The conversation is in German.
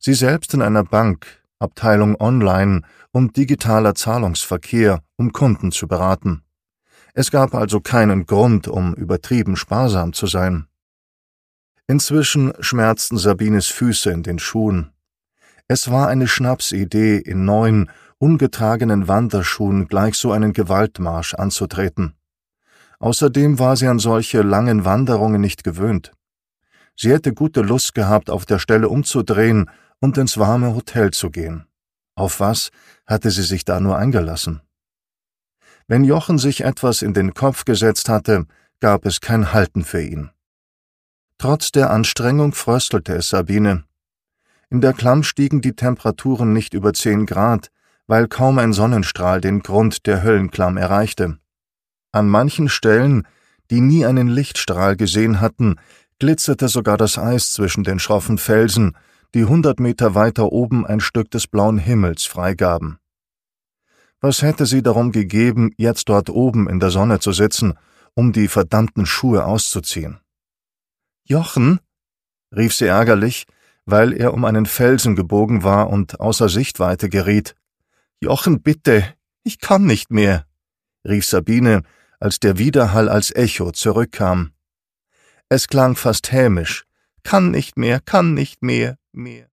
Sie selbst in einer Bank, Abteilung Online und digitaler Zahlungsverkehr, um Kunden zu beraten. Es gab also keinen Grund, um übertrieben sparsam zu sein. Inzwischen schmerzten Sabines Füße in den Schuhen. Es war eine Schnapsidee, in neuen, ungetragenen Wanderschuhen gleich so einen Gewaltmarsch anzutreten. Außerdem war sie an solche langen Wanderungen nicht gewöhnt. Sie hätte gute Lust gehabt, auf der Stelle umzudrehen und ins warme Hotel zu gehen. Auf was hatte sie sich da nur eingelassen? Wenn Jochen sich etwas in den Kopf gesetzt hatte, gab es kein Halten für ihn. Trotz der Anstrengung fröstelte es Sabine. In der Klamm stiegen die Temperaturen nicht über 10 Grad, weil kaum ein Sonnenstrahl den Grund der Höllenklamm erreichte. An manchen Stellen, die nie einen Lichtstrahl gesehen hatten, glitzerte sogar das Eis zwischen den schroffen Felsen, die 100 Meter weiter oben ein Stück des blauen Himmels freigaben. Was hätte sie darum gegeben, jetzt dort oben in der Sonne zu sitzen, um die verdammten Schuhe auszuziehen? »Jochen«, rief sie ärgerlich, weil er um einen Felsen gebogen war und außer Sichtweite geriet. »Jochen, bitte, ich kann nicht mehr«, rief Sabine, als der Widerhall als Echo zurückkam. Es klang fast hämisch. »Kann nicht mehr, mehr.«